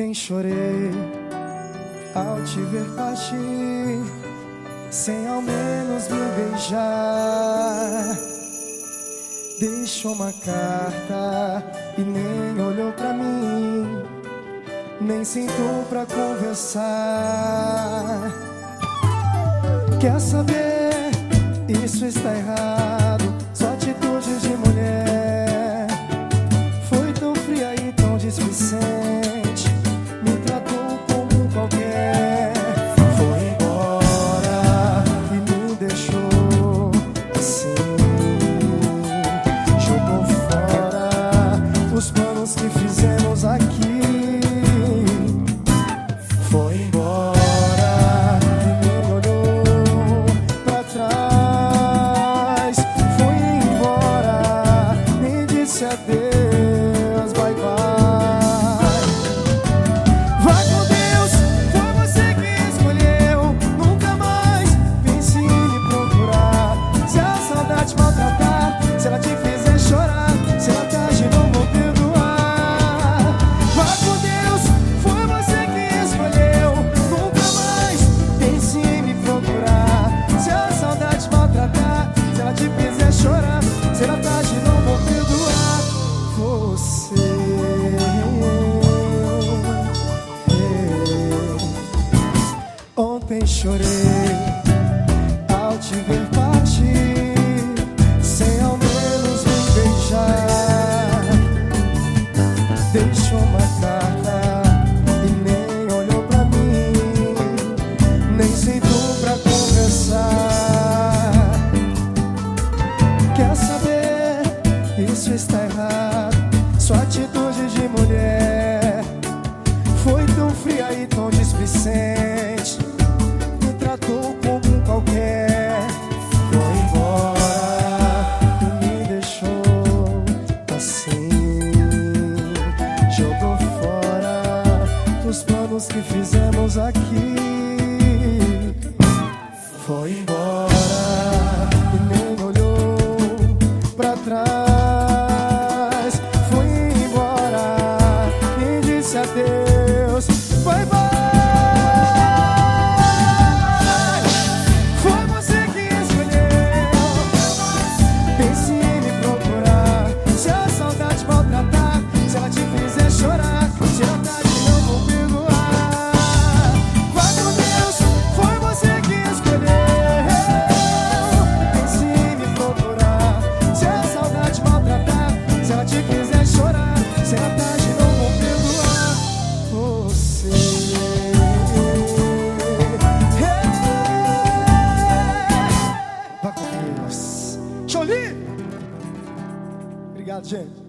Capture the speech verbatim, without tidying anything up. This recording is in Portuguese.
Ontem chorei ao te ver partir, sem ao menos me beijar. Deixou uma carta e nem olhou pra mim, nem sentou pra conversar. Quer saber? Isso está errado. Sua atitude de mulher foi tão fria e tão displicente, me tratou como qualquer. Foi embora e me deixou assim, jogou fora os planos que fizemos aqui. Foi embora e nem olhou pra trás. Foi embora, nem disse adeus, bye bye. Vai com Deus, foi você que escolheu. Nunca mais pense em me procurar. Se a saudade maltratar, se ela te fizer chorar, se ela tarde não vou perdoar. Vai com Deus, foi você que escolheu. Nunca mais pense em me procurar. Se a saudade maltratar, se ela te fizer chorar, se ela tarde não vou perdoar você. Ontem chorei ao te ver partir, sem ao menos me beijar. Deixou uma carta e nem olhou pra mim, nem sentou pra conversar. Quer saber? Isso está errado. Sua atitude de mulher foi tão fria e tão displicente, me tratou como qualquer. Foi embora e me deixou assim, jogou fora os planos que fizemos aqui. Foi embora e nem olhou pra trás. Foi embora e disse adeus, bye bye. Foi você que escolheu. Pense em me procurar. Se a saudade maltratar, se ela te fizer chorar, se ela tarde não vou perdoar. Vai com Deus, foi você que escolheu. Pense em me procurar. Se a saudade maltratar, se ela te fizer chorar, se ela tarde não vou perdoar você. Vai com Deus. Cholinho! Obrigado, gente.